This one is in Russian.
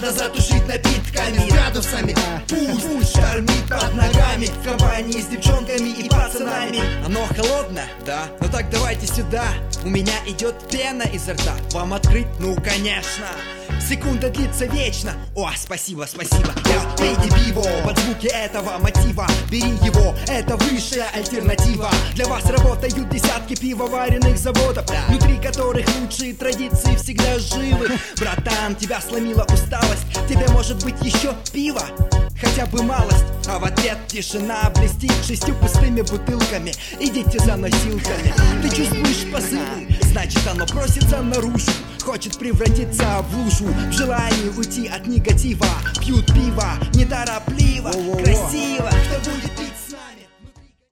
можно затушить напитками, градусами. Пусть штормит под ногами, в компании с девчонками и пацанами. Оно холодно? Да. Ну так давайте сюда. У меня идет пена изо рта. Вам открыть? Ну конечно. Секунда длится вечно. О, спасибо, спасибо. Пейте пиво под звуки этого мотива. Бери его, это высшая альтернатива. Для вас работают десятки пивоваренных заводов, внутри которых лучшие традиции всегда живы. Братан, тебя сломила усталость. Тебе может быть еще пиво? Хотя бы малость. А в ответ тишина блестит 6 пустыми бутылками. Идите за носилками. Ты чувствуешь позывы, значит оно просится наружу. Хочет превратиться в лужу, в желании уйти от негатива. Пьют пиво неторопливо, красиво. Кто будет пить?